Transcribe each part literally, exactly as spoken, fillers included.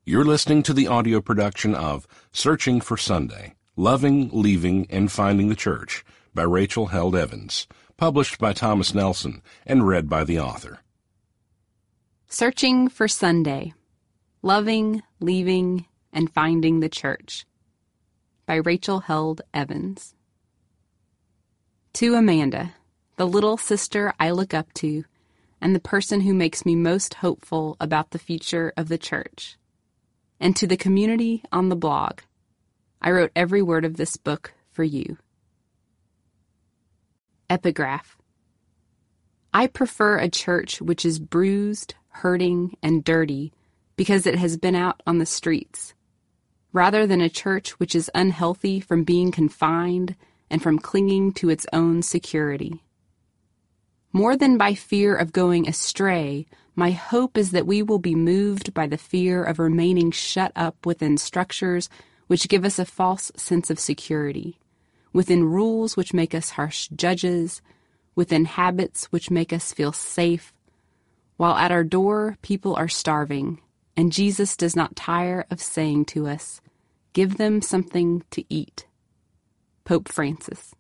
You're listening to the audio production of Searching for Sunday, Loving, Leaving, and Finding the Church by Rachel Held Evans, published by Thomas Nelson and read by the author. Searching for Sunday, Loving, Leaving, and Finding the Church by Rachel Held Evans. To Amanda, the little sister I look up to, and the person who makes me most hopeful about the future of the church. And to the community on the blog, I wrote every word of this book for you. Epigraph. I prefer a church which is bruised, hurting, and dirty because it has been out on the streets, rather than a church which is unhealthy from being confined and from clinging to its own security. More than by fear of going astray, my hope is that we will be moved by the fear of remaining shut up within structures which give us a false sense of security, within rules which make us harsh judges, within habits which make us feel safe, while at our door people are starving, and Jesus does not tire of saying to us, "Give them something to eat." Pope Francis.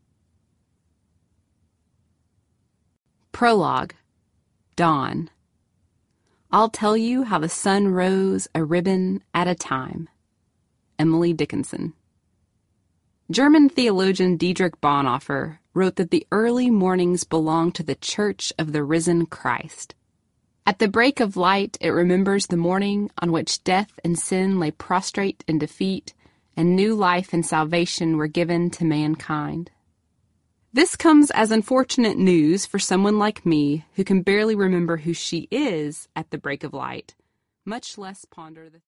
Prologue. Dawn. I'll tell you how the sun rose a ribbon at a time. Emily Dickinson. German theologian Dietrich Bonhoeffer wrote that the early mornings belong to the Church of the risen Christ. At the break of light, it remembers the morning on which death and sin lay prostrate in defeat, and new life and salvation were given to mankind. This comes as unfortunate news for someone like me who can barely remember who she is at the break of light, much less ponder the